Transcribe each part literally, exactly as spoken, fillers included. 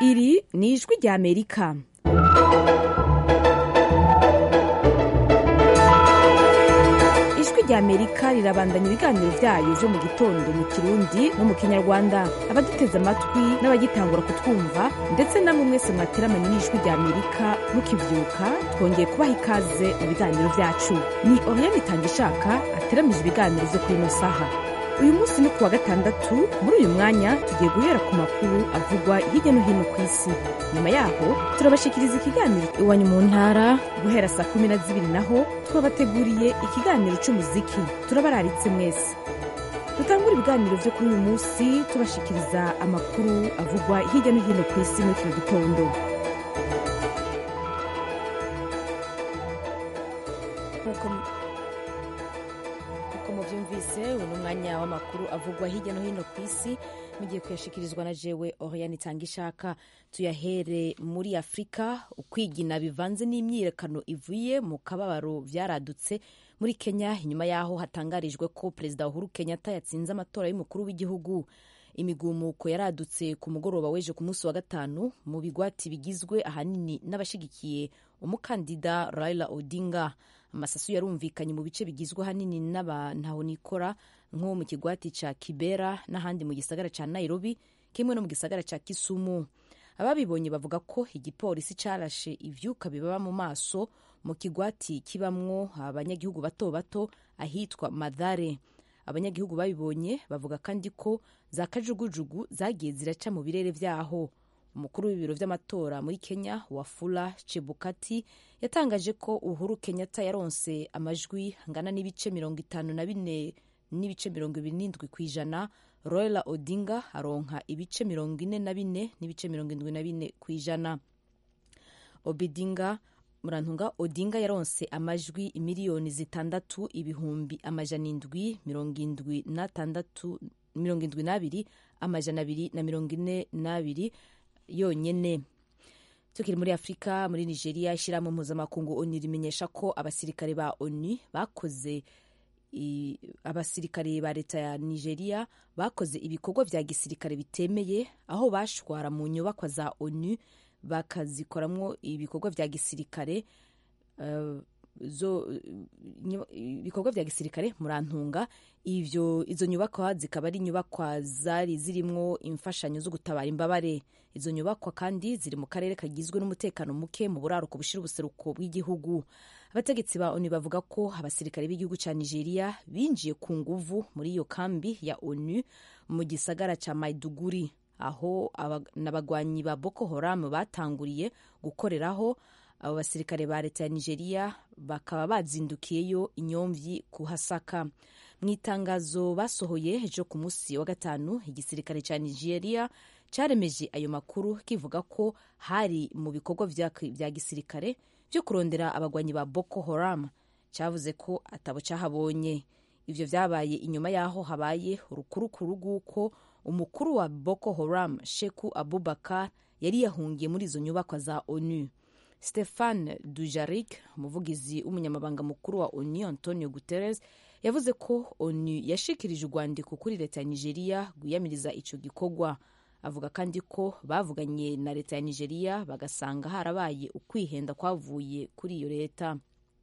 Iri ni ijwi rya Amerika. Ijwi rya Amerika rirabandanya ibiganiro vyayo vyo mu gitondo mu Kirundi no mu Kinyarwanda. Abaduteze amatwi n'abagitangura kutwumva ndetse namwe mwese mwateramanye n'ijwi rya Amerika mukivyuka, twongeye kubaha ikaze mu biganiro vyacu. Ni Oriane Itangishaka ateramije ibiganiro vyo kuri ino saha. Uyu munsi ni kuwa gatandatu. Muri uyu mwanya tugiye guhera ku makuru avugwa hirya no hino ku isi. Nyuma yaho turabashikiriza ikiganiro iwanyu mu ntara guhera saa kumi na zibiri, naho twabateguriye ikiganiro c'umuziki. Turabararitse mwese. Dutangura ibiganiro vyo kuri uyu munsi tubashikiriza amakuru avugwa hirya no hino ku isi muri kino gitondo. Muvyumvise uno mwanya w'amakuru avugwa hirya no hino ku isi mugiye kuyashikirizwa na jewe Oriane Itangishaka. Tuyahere muri Afrika. Ukwigina bivanze n'imyiyerekano ivuye mu kababaro vyaradutse muri Kenya inyuma yaho hatangarijwe ko Perezida Uhuru Kenyatta yatsinze amatora y'umukuru w'igihugu. Imigumuko yaradutse ku mugoroba w'ejo ku munsi wa gatanu mu bigwati bigizwe ahanini n'abashigikiye umukandida Raila Odinga. Amasasu yarumvikanye mu bice bigizwe hanini n'abantahonikora nko mu kigwati ca Kibera n'ahandi mu gisagara ca Nairobi, kimwe no mu gisagara ca Kisumu. Ababibonye bavuga ko igipolisi carashe ivyuka bibaba mu maso mu kigwati kibamwo abanyagihugu bato bato ahitwa Madhare. Abanyagihugu babibonye bavuga kandi ko za kajugujugu zagiye ziraca mu birere vyaho. Umukuru w'ibiro vy'amatora muri Kenya Wafula Chebukati yatangaje ko Uhuru Kenyatta yaronse amajwi angana n'ibice mirongo itanu na bine n'ibice mirongo ibiri n'indwi kw'ijana. Raila Odinga aronka ibice mirongo ine na bine n'ibice mirongo indwi na bine kw'ijana. Obidinga Murantunga Odinga yaronse amajwi imiliyoni zitandatu ibihumbi amajana indwi mirongo indwi na tandatu mirongo indwi n'abiri amajana abiri na mirongo ine n'abiri yonyene. Tukiri muri Afrika, muri Nigeria, ishirahamwe mpuzamakungu ONU rimenyesha ko abasirikare ba ONU bakoze i, abasirikare ba leta ya Nigeria bakoze ibikorwa vya gisirikare bitemeye, aho bashwara mu nyubakwa za ONU bakazikoramwo ibikorwa vya gisirikare uh, zo ibikorwa vya gisirikare Murantunga. Ivyo izo nyubakwa zikaba ari nyubakwa zari zirimwo imfashanyo zo gutabara imbabare. Izo nyubakwa kandi ziri mu karere kagizwe n'umutekano muke mu buraruko bushira ubuseruko bw'igihugu. Abategetsi ba ONU bavuga ko abasirikare b'igihugu ca Nigeria binjiye ku nguvu muri iyo kambi ya ONU mu gisagara ca Maiduguri, aho n'abagwanyi ba Boko Haram batanguriye gukoreraho. Abo basirikare ba leta ya Nigeria bakaba bazindukiyeyo inyomvyi kuhasaka. Mwitangazo basohoye ejo ku munsi wa gatanu, igisirikare ca Nigeria caremeje ayo makuru kivuga ko hari mu bikorwa vya gisirikare vyo kurondera abagwanyi ba Boko Haram. Cavuze ko atabo cahabonye. Ivyo vyabaye inyuma yaho habaye urukurukuru rw'uko umukuru wa Boko Haram Sheku Abubakar yari yahungiye muri izo nyubakwa za ONU. Stefan Dujarric, umuvugizi w'umunyamabanga mukuru wa ONU Antonio Guterres, yavuze ko ONU yashikirije urwandiko kuri leta ya Nigeria gwiyamiriza ico gikorwa. Avuga kandi ko bavuganye na leta ya Nigeria bagasanga harabaye ukwihenda kwavuye kuri iyo leta.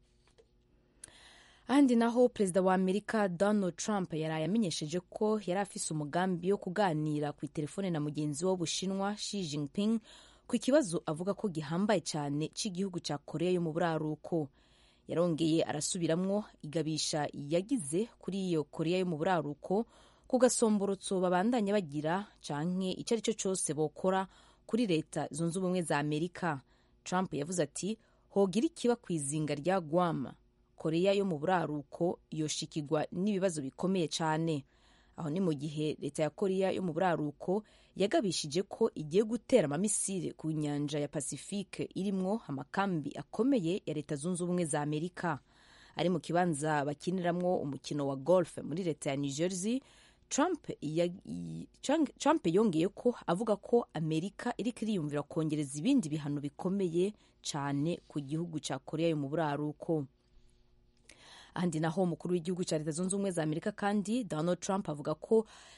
Ahandi naho, Perezida wa Amerika Donald Trump yaraye amenyesheje ko yari afise umugambi wo kuganira ku telefone na mugenzi we w'Ubushinwa Xi Jinping ku kibazo avuga ko gihambaye cyane cy'igihugu cya Korea yo mu buraruko. Yarongeye arasubiramwo igabisha yagize kuri iyo Korea yo mu buraruko ku gasomborotso babandanya bagira canke icyo ari cyo cyose bokora kuri leta zunze ubumwe za Amerika. Trump yavuze ati hogira ikiba kwizinga rya Guam, Korea yo mu buraruko yoshikirwa n'ibibazo bikomeye cyane. Aho ni mu gihe leta ya Korea yo mu buraruko yagabishije ko igiye gutera amamisire ku nyanja ya Pacifique irimwo amakambi akomeye ya leta zunze ubumwe za Amerika. Ari mu kibanza bakiniramwo umukino wa golf muri leta ya New Jersey, Trump, ya, Trump yongeye ko avuga ko Amerika iriko iriyumvira kongereza ibindi bihano bikomeye cyane ku gihugu ca Korea yo mu buraruko. Ahandi naho, umukuru w'igihugu cya leta zunze ubumwe za Amerika kandi Donald Trump avuga ko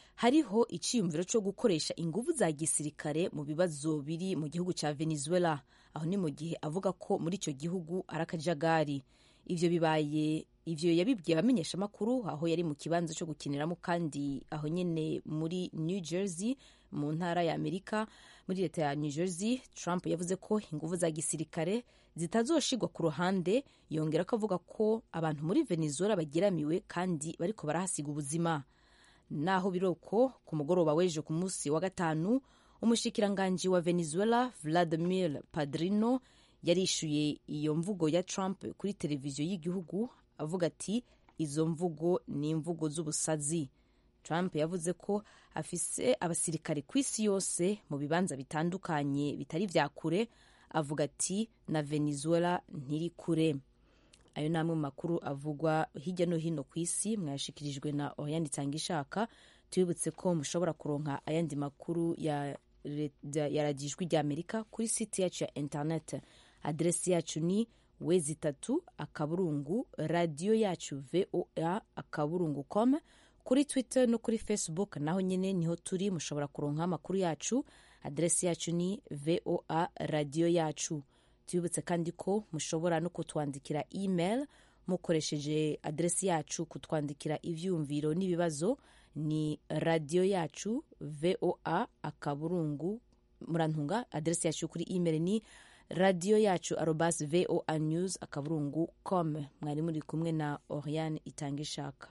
hariho iciyumviro cyo gukoresha inguvu za gisirikare mu bibazo biri mu gihugu cya Venezuela. Aho ni mu gihe avuga ko muri icyo gihugu ari akajagari. Ivyo bibaye ivyo yabibwiye abamenyesha makuru aho yari mu kibanza cyo gukiniramo kandi aho nyene muri New Jersey mu ntara ya Amerika. Muri leta ya New Jersey, Trump yavuze ko inguvu za gisirikare zitazoshigwa ku ruhande, yongera ko avuga ko abantu muri Venezuela bagiramiwe kandi bariko barahasiga ubuzima. Naho biroko ku mugoroba w'ejo ku munsi wa gatanu, umushikiranganji wa Venezuela Vladimir Padrino yarishuye iyo mvugo ya Trump kuri televiziyo y'igihugu avuga ati izo mvugo ni imvugo z'ubusazi. Trump yavuze ko afise abasirikare ku isi yose mu bibanza bitandukanye bitari vya kure, avuga ati na Venezuela ntiri kure. Ayo namwe mu makuru avugwa hirya no hino ku isi mwashikirijwe na Oriane Itangishaka. Tubibutse ko mushobora kuronka ayandi makuru ya yaragijwe rya Amerika kuri site yacu ya internet. Adresi yacu ni wezi tatu akaburungu radio yacu voa akaburungu com. Kuri Twitter no kuri Facebook naho nyene niho turi, mushobora kuronka amakuru yacu. Adresi yacu ni voa radio yacu. Tubibutse kandi ko mushobora no kutwandikira email mukoresheje adresi yacu, kutwandikira ivyumviro n'ibibazo ni radio yacu voa akaburungu murantunga. Adresi yacu kuri email ni radio yacu arobas voa news akaburungu com. Mwari muri kumwe na Oriane Itangishaka.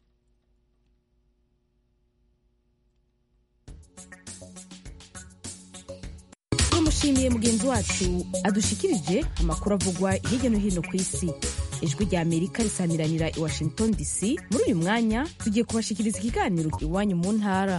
Tumushimiye mugenzi wacu adushikirije amakuru avugwa hirya no hino ku isi. Ijwi rya Amerika risamiranira i Washington D C. Muri uyu mwanya tugiye kubashikiriza ikiganiro iwanyu mu ntara.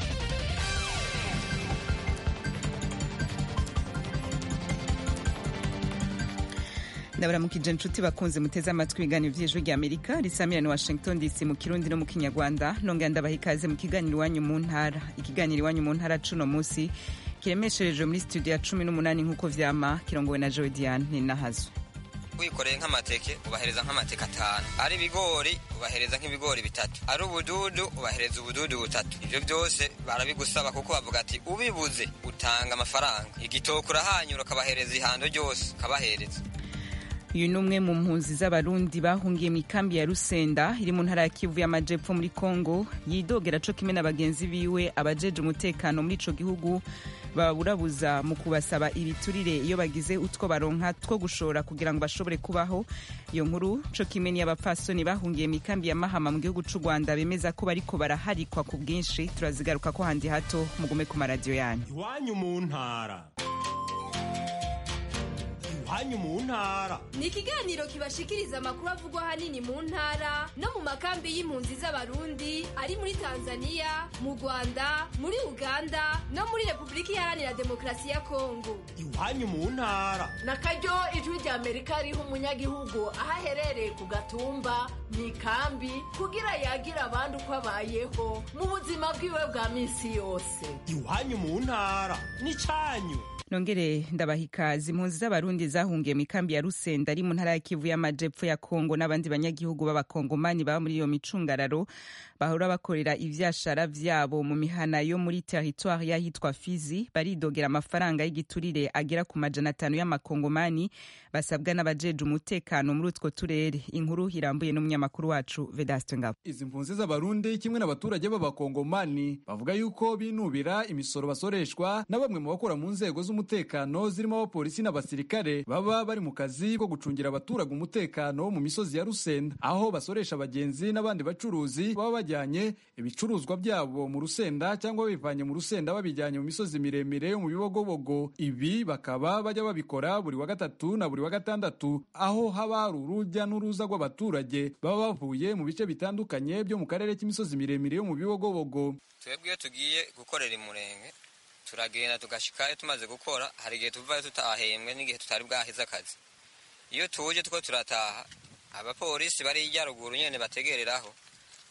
Ndabaramukije inshuti bakunze muteze amatwi ibiganiro vy'Ijwi rya Amerika risamirana i Washington D C mu Kirundi no mu Kinyarwanda. Nongera ndabaha ikaze mu kiganiro iwanyu mu ntara. Ikiganiro iwanyu mu ntara cuno musi kiremeshereje muri studio ya cumi n'umunani nk'uko vyama, kirongowe na Joe Diane Ninahazo. Wikoreye nk'amateke ubahereza nk'amateke atanu, ari ibigori ubahereza nk'ibigori bitatu, ari ubududu ubahereza ubududu butatu. Ivyo byose barabigusaba kuko bavuga ati ubibuze utanga amafaranga. Igitoko urahanyura ukabahereza ihando ryose ukabahereza. Uyu ni umwe mu mpunzi z'abarundi bahungiye mu ikambi ya Rusenda iri mu ntara ya Kivu y'Amajepfo muri Kongo, yidogera co kimwe na bagenzi biwe abajeje umutekano muri ico gihugu baburabuza mu kubasaba ibiturire iyo bagize utwo baronka two gushora kugira ngo bashobore kubaho. Iyo nkuru co kimwe ni abapfasoni bahungiye mu ikambi ya Mahama mu gihugu c'u Rwanda bemeza ko bariko baraharikwa ku bwinshi. Turazigaruka ko handi hato, mugume ku maradiyo yanyu. Iwanyu mu ntara. Iwanyu mu ntara ni ikiganiro kibashikiriza amakuru avugwa hanini mu ntara no mu makambi y'impunzi z'abarundi ari muri Tanzania, mu Rwanda, muri Uganda no muri Republika Iharanira Demokarasi ya Kongo. Iwanyu mu ntara na karyo Ijwi rya Amerika riha umunyagihugu aho aherereye ku gatumba mu ikambi kugira yagira abandi uko abayeho mu buzima bwiwe bwa minsi yose. Iwanyu mu ntara ni canyu. Nongere ndabahikazi. Impunzi z'abarundi zahungiye mu ikambi ya Rusenda ari mu ntara ya Kivu y'Amajepfo ya Kongo n'abandi banyagihugu b'abakongomani baba muri iyo micungararo bahora bakorera ivyashara vyabo mu mihana yo muri territoire yahitwa Fizi, baridogera amafaranga y'igiturire agera ku majana atanu y'amakongomani basabwa n'abajeje umutekano muri utwo turere. Inkuru irambuye n'umunyamakuru wacu Vedaste Ngabo. Izi mpunzi z'abarundi kimwe n'abaturage b'abakongomani bavuga yuko binubira imisoro basoreshwa na bamwe mu bakora mu nzego z'umutekano zirimo abapolisi n'abasirikare baba bari mu kazi ko gucungira abaturage umutekano mu misozi ya Rusenda, aho basoresha abagenzi n'abandi bacuruzi baba bajyanye ibicuruzwa byabo mu Rusenda cyangwa bivanye mu Rusenda babijyanye mu misozi miremire yo mu Bibogobogo. Ibi bakaba bajya babikora buri wa gatatu na buri wa gatandatu, aho haba urujya n'uruza rw'abaturage baba bavuye mu bice bitandukanye byo mu karere k'imisozi miremire yo mu Bibogobogo. Twebwe tugiye gukorera imurenge turagenda tugashikayo tumaze gukora, hari igihe tuvayo tutahembwe n'igihe tutari bwaheze akazi. Iyo tuje two turataha abapolisi bari ijya ruguru nyene bategereraho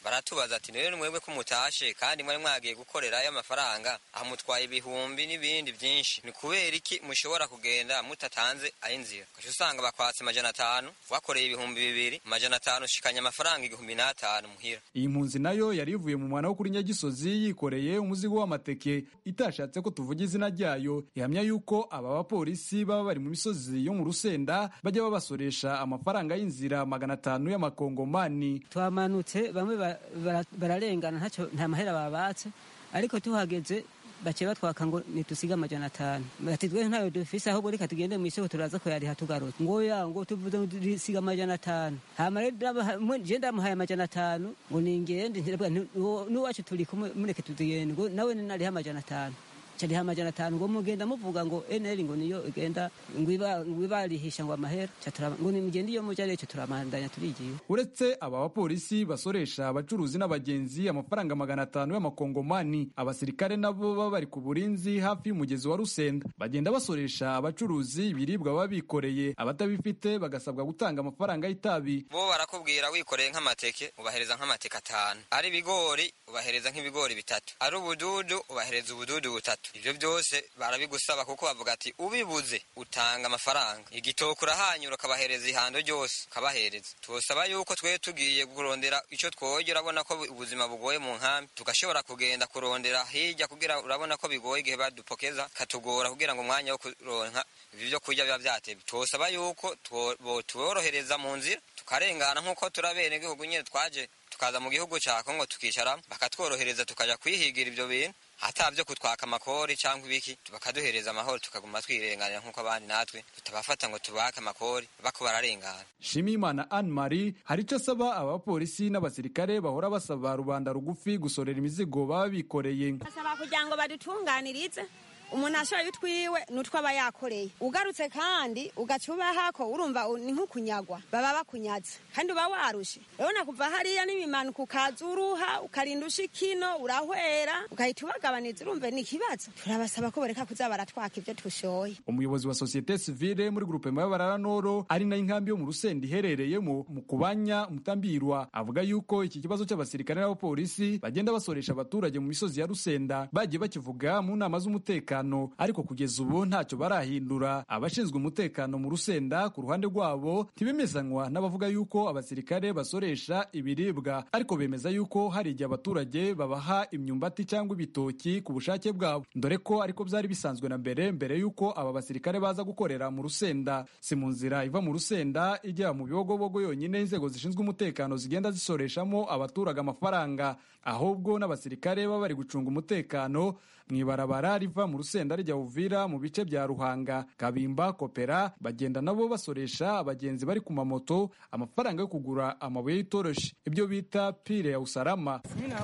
baratubaza ati rero mwebwe ko mutashe kandi mwari mwagiye gukorerayo amafaranga amutwaye ibihumbi n'ibindi byinshi, ni kubera iki mushobora kugenda mutatanze ay'inzira? Kasho usanga bakwatse amajana atanu, wakoreye ibihumbi bibiri, amajana atanu ushikanya amafaranga igihumbi n'atanu muhira. Iyi mpunzi nayo yari ivuye mu mwana wo kuri Nyagisozi yikoreye umuzigo w'amateke, itashatse ko tuvuga izina ryayo, ihamya yuko aba bapolisi baba bari mu misozi yo mu Rusenda bajya babasoresha amafaranga y'inzira magana atanu y'amakongomani. Twamanutse bamwe bararengana ntacyo nta mahera babatse, ariko tuhageze bace batwaka ngo nitusiga amajana atanu. Bati twe ntayo dufise ahubwo reka tugende mu isoko turaza ko yari hatugarutse. Ngo ya ngo tuvuze dusiga amajana atanu. Hama rero je ndamuhaye amajana atanu ngo ningende n'uwacu turi kumureke tugende ngo nawe nari amajana atanu. Cyari amajana atanu ngo mugenda muvuga ngo N L ngo niyo igenda ngwiba ngwibarihisha ngo amahera cyatara ngo nimugende iyo mujare cyo turamandanya turigiye. Uretse aba bapolisi basoresha abacuruzi n'abagenzi amafaranga magana atanu y'amakongomani, abasirikare nabo baba bari ku burinzi hafi y'umugezi wa Rusenda bagenda basoresha abacuruzi ibiribwa babikoreye, abatabifite bagasabwa gutanga amafaranga y'itabi. Bo barakubwira wikoreye nk'amateke ubahereza nk'amateke atanu, ari bigori ubahereza nk'ibigori bitatu, ari ubududu ubahereza ubududu butatu. Ivyo byose barabigusaba kuko bavuga ati ubibuze utanga amafaranga. Igitoko urahanyura kabahereza ihando ryose kabahereza. Twosaba yuko twe tugiye kurondera ico twoje, urabona ko ubuzima bugoye mu nkambi, tugashobora kugenda kurondera hirya kugira urabona ko bigoye igihe badupokeza katugora kugira ngo umwanya wo kuronka ivyo byo kurya biba byatebye. Twosaba yuko tworohereza mu nzira tukarengana nkuko turabene igihugu nyene twaje tukaza mu gihugu ca Kongo tukicara bakatworohereza tukaja kwihigira ivyo bintu, hatavyo kutwaka amakori cyangwa ibiki, bakaduhereza amahoro tukaguma twirenganira nkuko abandi natwe tutabafata ngo tubake amakori bako bararengana. Shimimana Anne Marie hari icyo asaba abapolisi n'abasirikare bahora basaba rubanda rugufi gusorera imizigo baba bikoreye. Basaba kugira ngo badutunganirize umuntu ashobora bitwiwe nutwa aba yakoreye, ugarutse kandi ugacubahako urumva ni nk'ukunyagwa baba bakunyaze kandi uba warushe. Rero nakuva hariya n'imimanuka ukazuruha ukarinda ushikino urahwera ukahita ubagabaniza, urumve ni ikibazo. Turabasaba ko bareka kuza baratwaka ibyo tushoye. Umuyobozi wa societe civile muri groupe y'abarara Noro ari na inkambi yo mu Rusenda iherereyemo mu Kubanya Mutambirwa avuga yuko iki kibazo cy'abasirikare n'abapolisi bagenda basoresha abaturage mu misozi ya Rusenda bagiye bakivuga mu nama z'umutekano, ariko kugeza ubu ntacyo barahindura. Abashinzwe umutekano mu Rusenda ku ruhande rwabo ntibemezanywa n'abavuga yuko abasirikare basoresha ibiribwa, ariko bemeza yuko hari igihe abaturage babaha imyumbati cyangwa ibitoki ku bushake bwabo, dore ko ariko byari bisanzwe na mbere mbere yuko aba basirikare baza gukorera mu Rusenda. Si mu nzira iva mu Rusenda ijya mu Bibogobogo yonyine inzego zishinzwe umutekano zigenda zisoreshamo abaturage amafaranga, ahubwo n'abasirikare baba bari gucunga umutekano mwibarabara riva mu Rusenda rijya Uvira mu bice bya Ruhanga, Kabimba, Kopera bagenda nabo basoresha abagenzi bari ku mamoto amafaranga yo kugura amabuye y'itoroshi, ibyo bita pile ya usalama.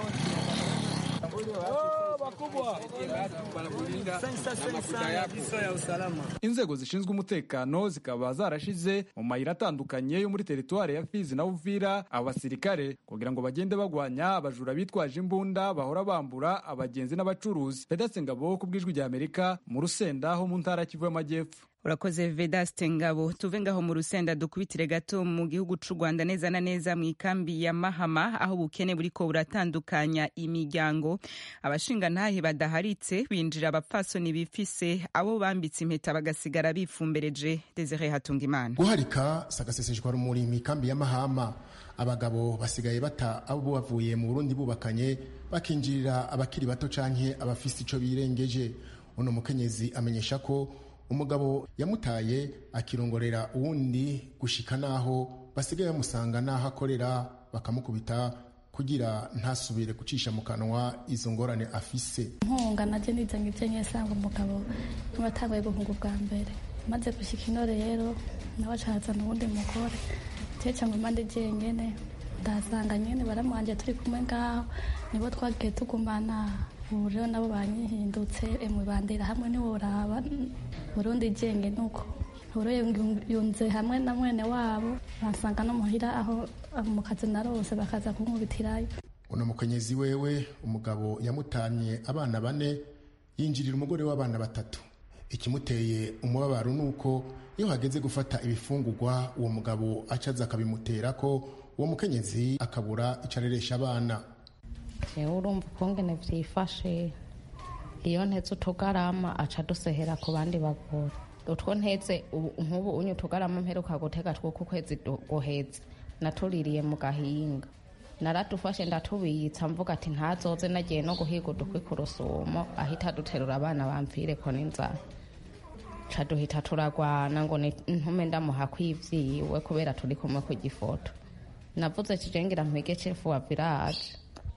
Inzego zishinzwe umutekano zikaba zarashize mu mayira atandukanye yo muri teritwari ya Fizi na Uvira abasirikare kugira ngo bagende bagwanya abajura bitwaje imbunda bahora bambura abagenzi n'abacuruzi. Vedaste Ngabo ku bw'ijwi rya Amerika mu Rusenda ho mu ntara Kivu y'Amajyepfo. Urakoze Vedaste Ngabo. Tuve ngaho mu Rusenda dukubitire gato mu gihugu c'u Rwanda neza na neza mu ikambi ya Mahama aho bukene buriko buratandukanya imiryango. Abashinga ntahe badaharitse binjira abapfasoni bifise abo bambitse impeta bagasigara bifumbereje. Desire Hatungimana. Guharika sagaseseshwa rumuri mu ikambi ya Mahama, abagabo basigaye bata abo bavuye mu Burundi bubakanye bakinjirira abakiri bato canke abafise ico birengeje. Uno mukenyezi amenyesha ko umugabo yamutaye akirongorera uwundi gushika naho basigaye bamusanga naho akorera bakamukubita kugira ntasubire gucisha mu kanwa izo ngorane afise. Nkunga naje nizanye ivyo nyesanga umugabo n'abatanguye guhunga bwa mbere maze gushika inore rero nabacaza n'uwundi mugore teca ngo mande jenyene ndasanga nyene baramwanje turi kumwe ngaho nibo twagiye tugumana. Ubu rero nabo banyihindutse emwe bandera hamwe niworaba Burundi jenge nuko uro yunze hamwe na mwene wabo bansanga no muhira aho mu kazi narose bakaza kunkubitirayo. Uno mukenyezi wewe umugabo yamutanye abana bane yinjirira umugore w'abana batatu. Ikimuteye umubabaro nuko iyo hageze gufata ibifungurwa uwo mugabo acaza akabimutera ko uwo mukenyezi akabura ico areresha abana. jewe urumva ukungene vyifashe iyo nteze utugarama aca dusehera ku bandi bagore utwo nteze nk'ubu unye utugarama mperuka gutega tw'uku kwezi guheze natuririye mu gahinga naradufashe ndatubitsa mvuga ati ntazoze nagiye no guhiga udukwi ku rusumo ahita duterura abana bamvireko n'inzara ca duhita turagwana ngo ntume ndamuha kwivyiwe kubera turi kumwe ku gifoto navuze kijengira mpige chefu wa village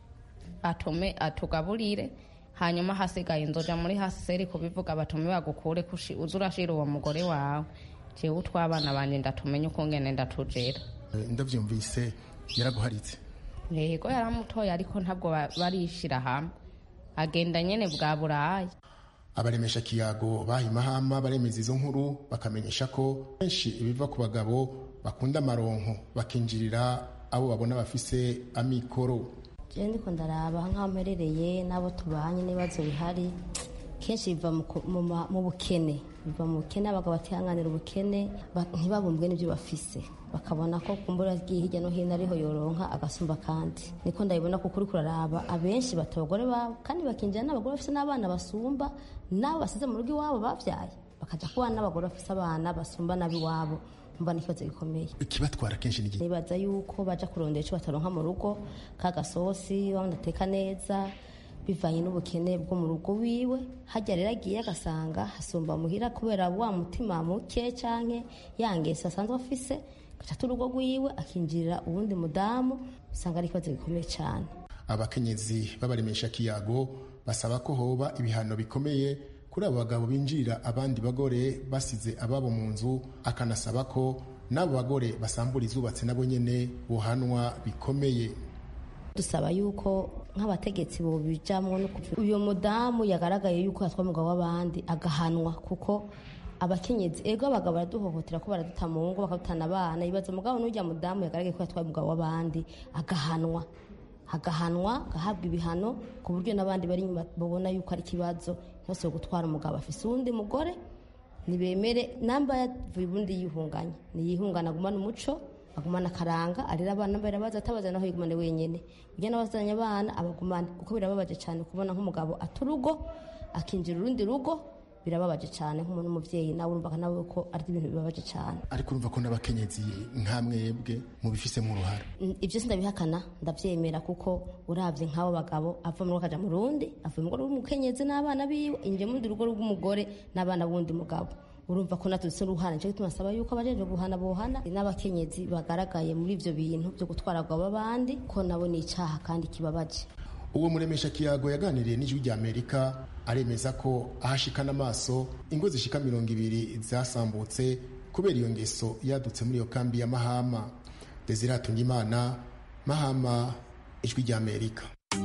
atume atugaburire hanyuma hasigaye nzoja muri haseri kubivuga batume bagukure kushi uzurashira uwo mugore wawe jewe utwabana banje ndatumenye uko ngene ndatujera. Ndavyumvise yaraguharitse yego yaramutoye ariko ntabwo barishira hamwe agenda nyene bwa burayi. Abaremesha kiyago bahimahama baremeza izo nkuru bakamenyesha ko benshi ibiva ku bagabo bakunda amaronko bakinjirira abo babona bafise amikoro. Je ndiko ndaraba nk'amperereye n'abo tubanye n'ibibazo bihari kenshi biva mu bukene biva mu bukene abagabo batihanganira ubukene ntibabumbwe n'ibyo bafise bakabona ko kumbura agiye hirya no hino ariho yoronka agasumba kandi niko ndabibona ko kuri kuraraba abenshi batogore babo kandi bakinjira n'abagore bafise n'abana basumba nabo basize mu rugo iwabo bavyaye bakaja kubana n'abagore bafise abana basumba nabiwabo mba n'ikibazo gikomeye. Ikibatwara kenshi n'igihe nibaza yuko baja kurondera ico bataronka mu rugo kagasosi bamudateka neza bivanye n'ubukene bwo mu rugo wiwe hajya rero agiye agasanga hasumba muhira kubera wa mutima muke canke yangese asanzwe afise gaca urugo rwiwe akinjirira uwundi mudamu usanga ari ikibazo gikomeye cyane. Abakenyezi babaremesha kiyago basaba ko hoba ibihano bikomeye kuri abo bagabo binjirira abandi bagore basize ababo mu nzu akanasaba ko n'abo bagore basambura izubatse nabo nyene bohanwa bikomeye. Dusaba yuko nk'abategetsi bo bijamwo no kuvuga uyo mudamu yagaragaye yuko yatwa mugabo w'abandi agahanwa kuko abakenyezi ego abagabo baraduhohotera ko baraduta mu ngo bakatana abana ibaza mugabo n'ujya mudamu yagaragaye ko yatwa mugabo w'abandi agahanwa agahanwa gahabwa ibihano ku buryo n'abandi bari nyuma babona yuko ari kibazo hose gutwara umugabo afise uwundi mugore nibemere namba yavuye ubundi yihunganya niyihungana agumana umuco agumana karanga arira abana mbere baza atabaza naho yigumane wenyene ujya n'abazanya abana abagumana kuko birababaje cyane kubona nk'umugabo aturugo akinjira urundi rugo birababaje cyane nk'umuntu umuvyeyi nawe urumva nawe ko ari ibintu bibabaje cyane. Ariko urumva ko n'abakenyezi nkamwebwe mu bifise mu ruhara ivyo sindabihakana ndavyemera kuko uravye nk'abo bagabo ava mu rukaja mu rundi avuye mu rugo rw'umukenyezi n'abana biwe inje mu rugo rw'umugore n'abana bundi mugabo urumva ko natutse ruhana cyo tumasaba yuko abajeje guhana bohana n'abakenyezi bagaragaye muri ivyo bintu byo gutwaragwa babandi ko nabo ni icaha kandi kibabaje. Uwo muremesha kiyago yaganiriye n'ijwi rya Amerika aremeza ko ahashikana amaso ingo zishika mirongo ibiri zasambutse kubera iyo ngeso yadutse muri iyo kambi ya Mahama. Desire Hatungimana, Mahama, ijwi rya Amerika.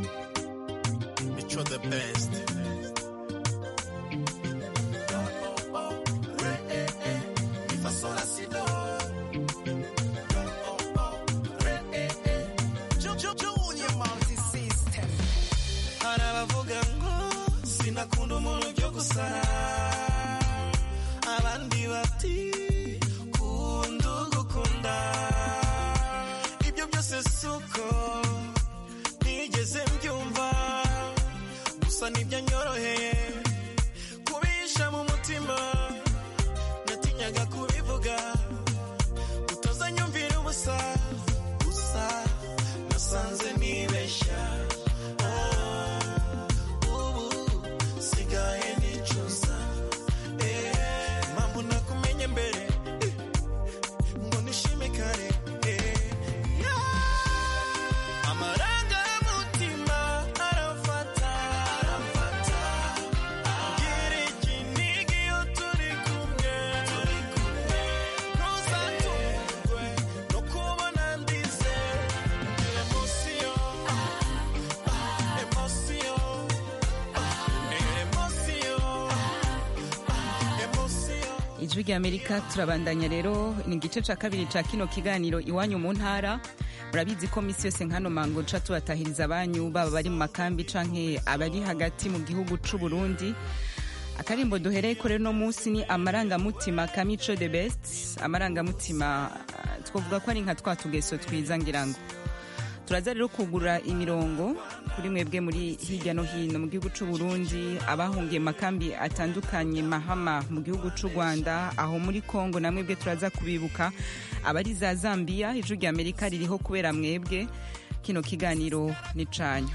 The best. Nakunda umuntu byo gusara abandi bati kunda gukunda ibyo byose suko nigeze mbyumva gusa nibyo nyoroheye kubisha mu mutima natinyaga kubivuga utoza nyumvira ubusa gusa nasanze nibeshya ijwi rya Amerika turabandanya rero ni igice ca kabiri ca kino kiganiro iwanyu mu ntara. Murabizi ko misi yose nkano mango ca tubatahiriza abanyu baba bari mu makambi canke abari hagati mu gihugu c'u Burundi. Akarimbo duhereye ko rero no musi ni amarangamutima Kamico the best. Amarangamutima twavuga ko ari nka twa tugeso twiza ngira ngo turaza rero kugura imirongo kuri mwebwe muri hirya no hino mu gihugu cy'u Burundi abahungiye makambi atandukanye Mahama mu gihugu cy'u Rwanda aho muri Kongo na mwebwe turaza kubibuka abari za Zambia ijwi rya Amerika ririho kubera mwebwe kino kiganiro ni canyu.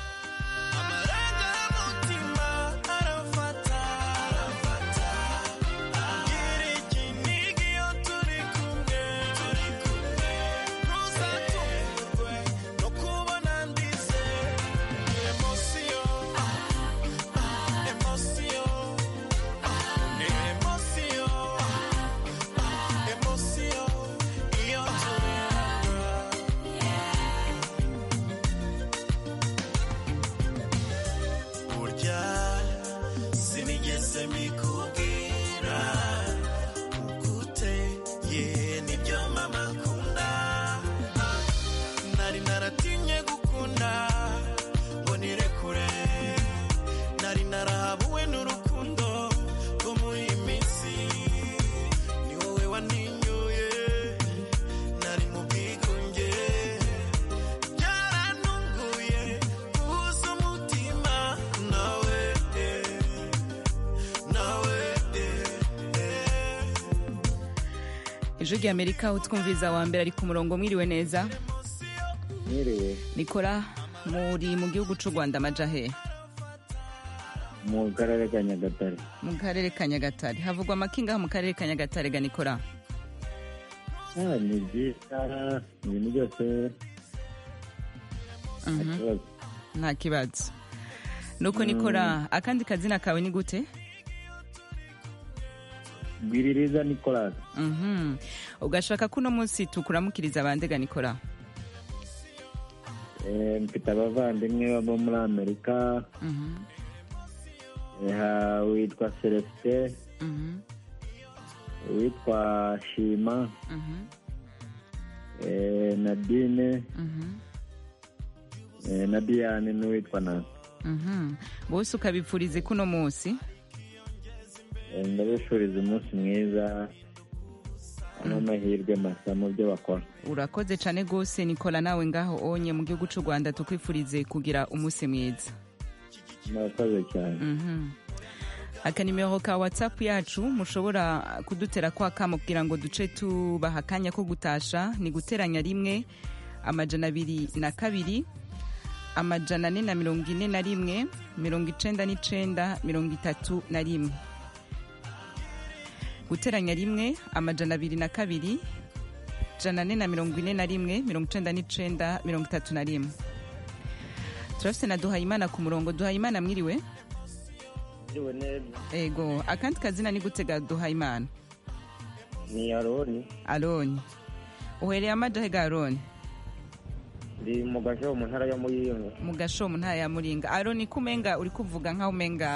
ijwi rya Amerika utwumviza wa mbere ari ku murongo mwiriwe neza mwiriwe Nikora muri mu gihugu cy'u Rwanda majahe mu karere ka Nyagatare mu karere ka Nyagatare havugwa amakinga mu karere ka Nyagatare ga Nikora ah ni byiza ibintu byose nta kibazo nuko Nikora akandi kazina kawe ni gute Gwiririza Nicolas. Mhm. Ugashaka kuno munsi tukuramukiriza abandega Nikora. Eh mfite abavandimwe bo muri Amerika. Mhm. Eh witwa Celeste. Mhm. Witwa Shima. Mhm. Eh Nadine. Mhm. Eh Nadiane n'uwitwa Nasa. Mhm. Bose ukabipfurize kuno munsi. ndabifuriza umunsi mwiza n'amahirwe masa mu byo bakora. Urakoze cyane gose Nicola nawe ngaho onye mu gihugu cy'u Rwanda tukwifurize kugira umunsi mwiza. Murakoze cyane. Mhm. Akanimero ka WhatsApp yacu mushobora kudutera kwa kamo kugira ngo duce tubaha akanya ko gutasha ni guteranya rimwe amajana abiri na kabiri amajana ane na mirongo ine na rimwe mirongo icenda n'icenda mirongo itatu na rimwe guteranya rimwe amajana abiri na kabiri jana ane na mirongo ine na rimwe mirongo icenda n'icenda mirongo itatu na rimwe. Turafise na Duhayimana ku murongo. Duhayimana mwiriwe? Mwiriwe neza. Ego akandi kazina ni gutega Duhayimana? Ni Aroni. Aroni. Uhereye amajahe ga Aroni? Ndi mu gasho mu ntara ya Muyinga. Mu gasho mu ntara ya Muyinga. Aroni kumenga uri kuvuga nka umenga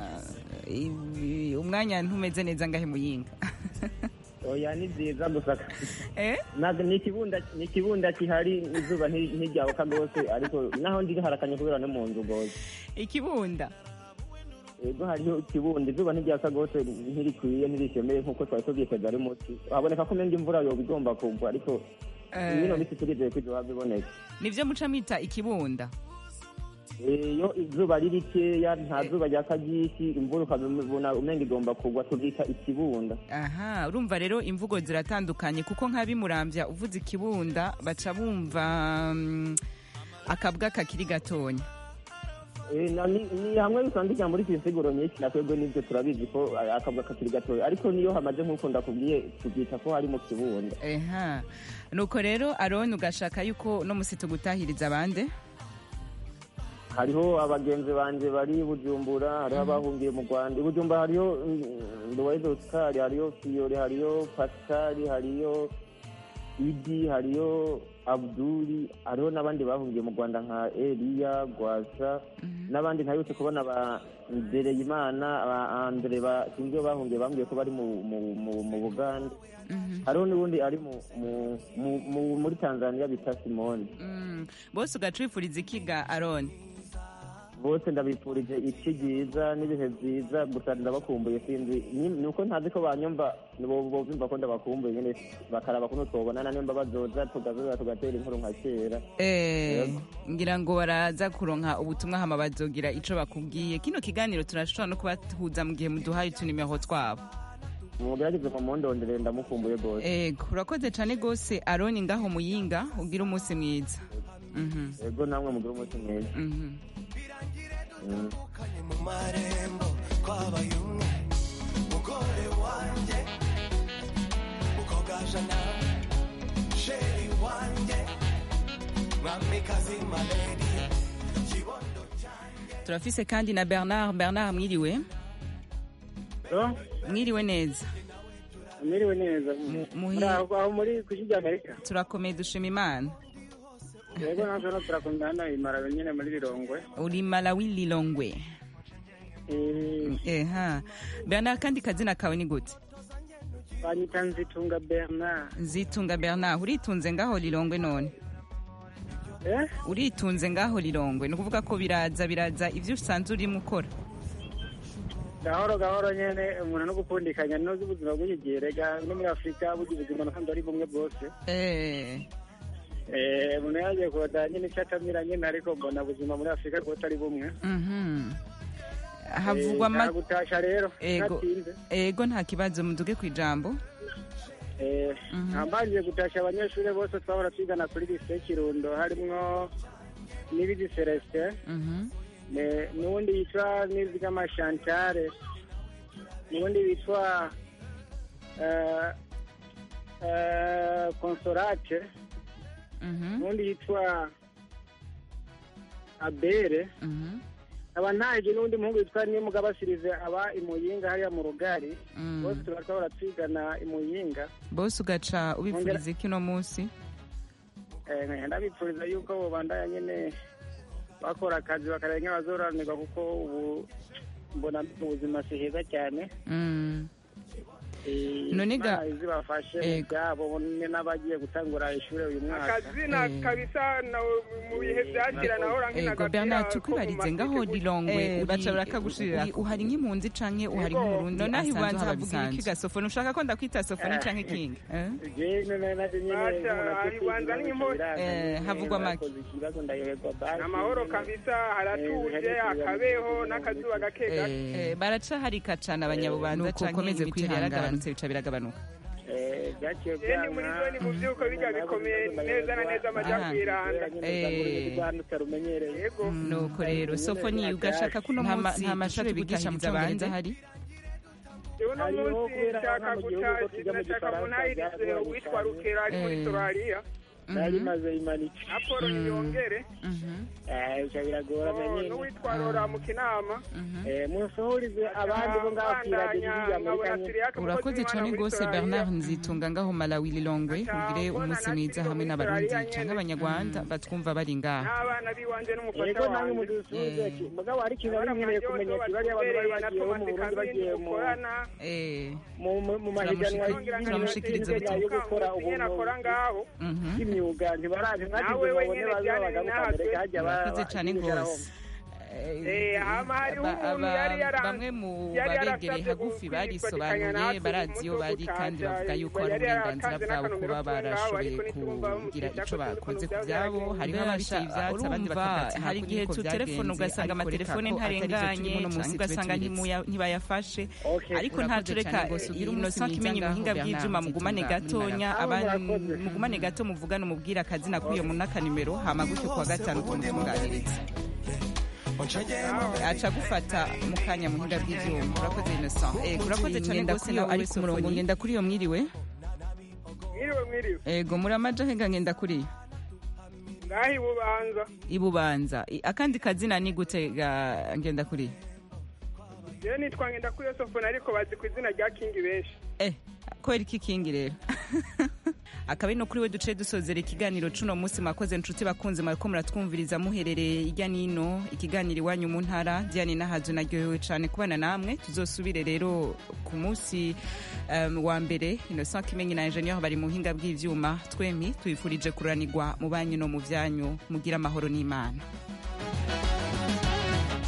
umwanya ntumeze neza ngahe Muyinga. Oya ni byiza gusa. Eh? Naga ni kibunda ni kibunda kihari izuba ntijyaho kagose ariko naho ndi harakanye kubera no mu nzu gose. Ikibunda. Ego hariho ikibunda izuba ntijyaka gose ntirikwiye ntirishemeye nkuko twari tubyiteze ari muti. Haboneka ko menga imvura yo bigomba kugwa ariko ibintu bisi tugeze kwizo biboneka. Nivyo muca mita ikibunda. Iyo izuba riri keya nta zuba ryakagishi imvura ukabona umenga igomba kugwa tubita ikibunda. Aha urumva rero imvugo ziratandukanye kuko nk'abimurambya uvuze ikibunda baca bumva um, akabwa kakiri gatonya. Eh ni, ni hamwe usandika muri kisiguro nyinshi nakwego nivyo turabizi ko akabwa kakiri gatoya ariko niyo hamaze nkuko ndakubwiye tubita ko hari mu kibunda. Eha nuko rero Aron ugashaka yuko no musito gutahiriza abande hariho abagenzi banje bari Bujumbura hariho abahungiye mu Rwanda Bujumbura hariho Nduwayezu Oscar hariho Fiore hariho Pascal hariho Idi hariho Abduli hariho n'abandi bahungiye mu Rwanda nka Elia Gwasa n'abandi ntayose kubona ba Ndereyimana aba Andre ba sinzo bahungiye bambwiye ko bari mu mu Buganda hariho n'ubundi ari mu muri Tanzania bita Simone bose ugacifuriza ikiga Aron. bose ndabipfurije iki ryiza n'ibihe byiza gusa ndabakumbuye sinzi ni uko ntazi ko banyumva bumva ko ndabakumbuye nyine bakaraba kuno twobonana nimba bazoza tugazoza tugatera inkuru nka kera ngira ngo baraza kuronka ubutumwa hama bazogira ico bakubwiye. Kino kiganiro turashobora no kubahuza mu gihe muduhaye utunimero twabo. mugerageze mumundondere ndamukumbuye gose. Ego urakoze cane gose Aroni ngaho Muyinga, ugira umunsi mwiza. Mhm. Ego namwe mugira umunsi mwiza. Mhm. mu marembo kwabaye umwe mugore wanjye ukogajana sheri wanjye mwamikazi maledi kibondo cyanjye. Turafise kandi na Bernard. Bernard mwiriwe? Oh? Mwiriwe neza. Mwiriwe neza. Muraho muri kushija Amerika. Turakomeye dushima Imana. Yego nasho turakundana imara nyine muri Lilongwe. Uri Malawi Lilongwe. Eh eh ha. Bernard kandi kazina kawe ni gute? Banyita Nzitunga Bernard. Nzitunga Bernard uritunze ngaho Lilongwe none? Eh? Uritunze ngaho Lilongwe no kuvuga ko biraza biraza ivyo usanzwe urimo ukora. Gahoro gahoro nyene umuntu no gupundikanya no z'ubuzima bw'igirega no muri Afrika bugize ubuzima nakandi ari bumwe bwose. Eh Eh umuntu yaje koda nyine cyatamira nyine ariko mbona ubuzima muri Afrika ko tari bumwe. Mhm. Havugwa ma gutasha rero. Ego. Ego nta kibazo muduge kwijambo. Eh ambanje gutasha abanyeshuri bose twahora twigana kuri lycée Kirundo harimo Nibidi Celestin. Mhm. Ne nundi yitwa Nizigama Chantal. Nundi yitwa eh eh Consolate. Mhm. Nundi yitwa Abere. Mhm. Aba ntaje nundi muhungu yitwa ni mugabasirize aba imuyinga hariya mu rugari. Bose turakora twigana imuyinga. Bose ugaca ubipfuriza iki no munsi? Eh ndabipfuriza yuko bo bandaya nyene bakora akazi bakarenga bazoranirwa kuko ubu mbona ubuzima si heza cyane. Mm. Noniga izibafashe byabo n'abagiye gutangura ishure uyu mwaka. Akazina kabisa na mu bihe byakira naho rangina gatira. Bernard tukwibarize ngaho Lilongwe baca barakagushirira. Uhari nk'impunzi canke uhari nk'umurundi? Nonaho ibanza havugira iki gasofoni ushaka ko ndakwita sofoni canke king? Eh? Je none na nyine ibanza n'impunzi. Eh havugwa make. Amahoro kabisa haratuje akabeho n'akazuba gake gake. Eh baraca hari kacana abanyabubanza canke kwihangana bica biragabanuka. Eh byaciye byanga. Muri zone mu byuko bijya bikomeye neza na neza amajakwiranda. Eh bitarumenyereye. Yego. Nuko rero sofoni ugashaka kuno munsi nta mashuri bigisha mu cyongereza hari? Uno munsi nshaka gutaha nshaka munahirize witwa Rukera ari muri Somalia. Nari maze imaniki. Aporo niyongere. Mhm. Eh cyabiragora menye. No witwa Rora mu Kinama. Eh musohurize abandi bo ngafira digiza Amerika. Urakoze cyane gose Bernard Nzitunga ngaho Malawi Lilongwe ugire umunsi mwiza hamwe n'abarundi canke abanyarwanda batwumva bari ngaha. N'abana biwanje n'umufasha Yego namwe mudusubize ki mugabo ari kintu ari nkeneye kumenya kibari abantu bari bagiye mu Burundi bagiye mu eh mu mu mahiganwa turamushikiriza yo gukora ubu nakora ngaho. Imyuga ntibaraje nkagize babone bazabagaruka Amerika hajya bakoze cyane gose. Eh hama hari umuntu yari bamwe mu babegereye hagufi barisobanuye baraziyo bari kandi bavuga yuko ari uburenganzira bwabo kuba barashoboye kugira ico bakoze ku byabo. Hariho ababiteye ivyatsi abandi bakavuga hari igihe tutelefone ugasanga amatelefone ntarenganye ugasanga ntibayafashe ariko ntatureka inosa kimenye ubuhinga bw'ivyuma mugumane gatonya abantu mugumane gato muvugana umubwira akazina kwiyo mu nakanimero hama gutyo kwa gatanu tumutunganiriza aca gufata mu kanya muhinga bw'ivyuma. Urakoze Innocent. Eh urakoze cyane gose nawe ari ku murongo ngenda kuri iyo mwiriwe. Mwiriwe mwiriwe. Ego muramaje henga ngenda kuri iyo. Ngahi bubanza. Ibubanza. Akandi kazina ni gute ngenda kuri iyo. Je nitwa ngenda kuri iyo sofona ariko bazi ku izina rya King benshi. Eh kweri ki King rero. Akabe no kuri we duce dusozera ikiganiro cuno munsi makoze nshuti bakunze mariko muratwumviriza muherereye ijya nino ikiganiro iwanyu mu ntara Diane Nahazu naryohewe cyane kubana namwe. Tuzosubire rero ku munsi um, wa mbere Innocent Kimenyi na Engineer bari mu hinga bw'ivyuma twemi twifurije kuranirwa mu banyu no mu vyanyu mugira amahoro n'Imana.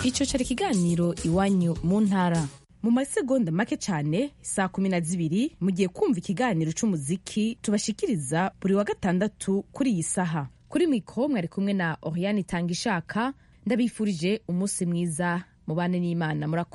ico cari ikiganiro iwanyu mu ntara. Mu masegonda make cyane saa kumi na zibiri mugiye kumva ikiganiro c'umuziki tubashikiriza buri wa gatandatu kuri iyi saha. Kuri mikro mwari kumwe na Oriane Tangishaka, ndabifurije umunsi mwiza, mubane n'Imana.